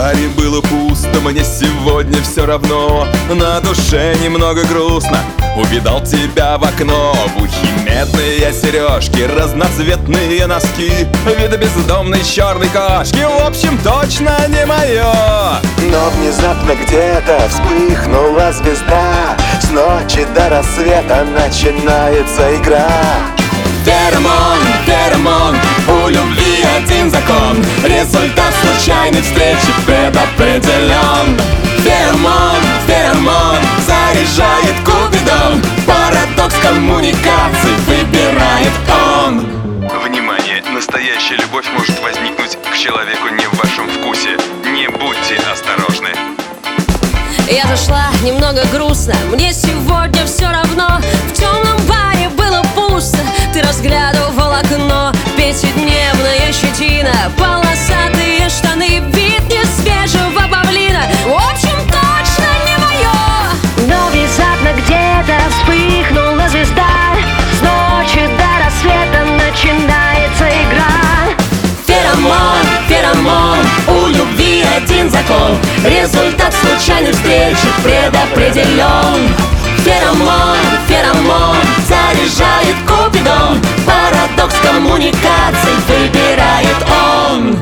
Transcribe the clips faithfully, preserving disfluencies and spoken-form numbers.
баре было пусто, мне сегодня все равно. На душе немного грустно, увидал тебя в окно. В ухе медные сережки, разноцветные носки, вида бездомной черной кошки. В общем, точно не мое. Но внезапно где-то вспыхнула звезда. С ночи до рассвета начинается игра. Феромон, феромон, у любви один закон. Результат случайной встречи предопределен. Феромон, феромон, заряжает Купидон. Парадокс коммуникаций выбирает он. Внимание! Настоящая любовь может возникнуть к человеку не в вашем вкусе. Не будьте осторожны. Я зашла немного грустно, мне сегодня все равно. В темном баре было пусто, ты разглядывал окно. Пятидневная щетина, полосатые штаны, вид несвежего павлина. В общем, точно не мое. Но внезапно где-то вспыхнула звезда. С ночи до рассвета начинается игра. Феромон, феромон, у любви один закон. Результат случайной встречи предопределен. Феромон, феромон, заряжает Купидон. Парадокс коммуникаций выбирает он.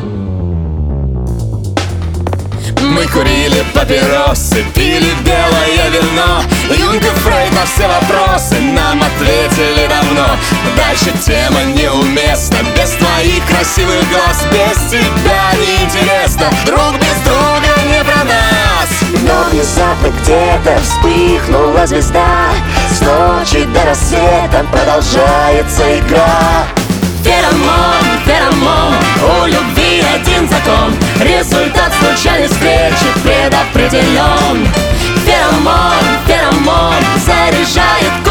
Мы курили папиросы, пили белое вино. Юнга Фрейд на все вопросы нам ответили давно. Дальше тема неуместна, без твоих красивых глаз. Без тебя неинтересно, друг без друга не про нас. Но внезапно где-то вспыхнула звезда. С ночи до рассвета продолжается игра. Феромон, феромон, у любви один закон. Результат случайной встречи предопределен. Феромон, феромон, заряжает